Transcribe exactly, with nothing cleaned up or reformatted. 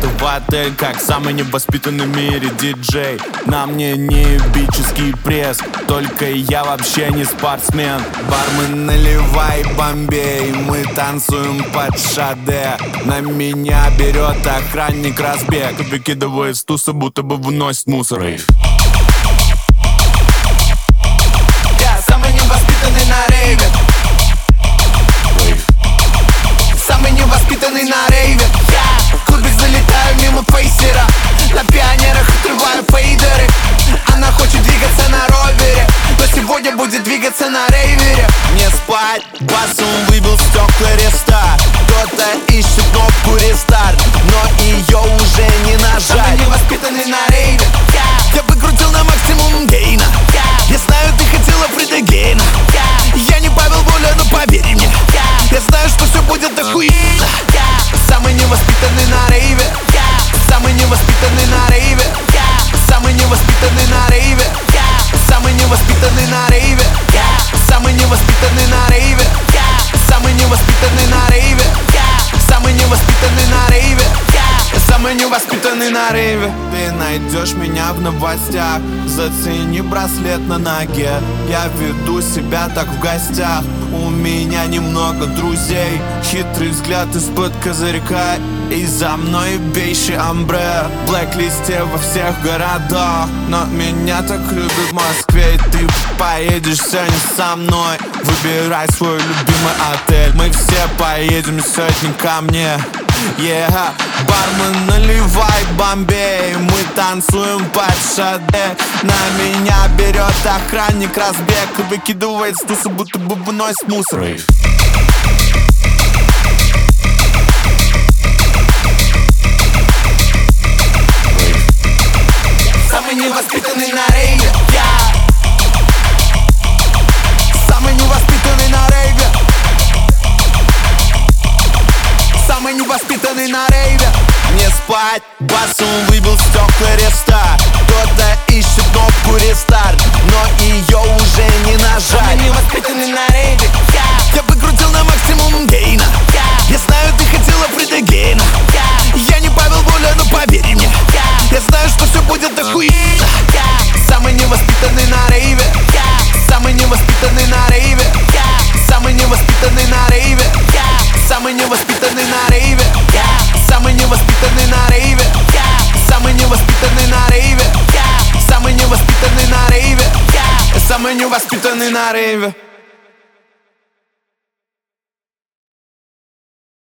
билеты в отель, как самый невоспитанный в мире диджей. На мне не бичевский пресс, только я вообще не спортсмен. Бармен, наливай Бомбей, мы танцуем под шаде. На меня берет охранник разбег, выкидывает с туса, будто бы выносит мусор. Рейв. Я самый невоспитанный на рейве. Самый невоспитанный на рейве. Я в клубе залетаю мимо фейсера, на пионерах отрываю фейдеры. Она хочет двигаться на ровере, но сегодня будет двигаться на рейвере. Не спать, басом выбил стекла рестарт. Кто-то ищет кнопку рестарт, но ее уже не нажать. Самый невоспитанный на рейве. Я выкрутил на максимум гейна. Я знаю, ты хотела Фрида Гейна. Я не Павел Воля, но поверь мне, я знаю, что все будет охуенно. Самый невоспитанный на рейве. Самый невоспитанный на рейве. Самый невоспитанный на рейве. Самый невоспитанный на рейве. Самый невоспитанный на рейве. Самый невоспитанный на рейве. Самый невоспитанный на рейве. Самый невоспитанный на рейве. Ты найдешь меня в новостях. Зацени браслет на ноге. Я веду себя так в гостях. У меня немного друзей. Хитрый взгляд из-под козырька. И за мной бейший амбре. В блэк-листе во всех городах. Но меня так любят в Москве. И ты поедешь сегодня со мной. Выбирай свой любимый отель. Мы все поедем сегодня ко мне. Yeah. Бармен, наливай Бомбей, мы танцуем под шаде. На меня берет охранник разбег и выкидывает с туса, будто бы выносит мусор. Рейв. Самый невоспитанный на рейве. Самый невоспитанный на рейве. Самый невоспитанный на рейве. Не спать, басом выбил стекла рестарт. Кто-то ищет кнопку рестарт, но ее уже не нажать. Самый невоспитанный на рейве. Я выкрутил на максимум гейна. Я знаю, ты хотела Фрида Гейна. Я не Павел Воля, но поверь мне, я знаю, что все будет охуенно. Самый невоспитанный на рейве. Самый невоспитанный на рейве. Самый невоспитанный на рейве. Самый невоспитанный на рейве. Самый невоспитанный на рейве. Самый невоспитанный на рейве. Самый невоспитанный на рейве. Самый невоспитанный на рейве.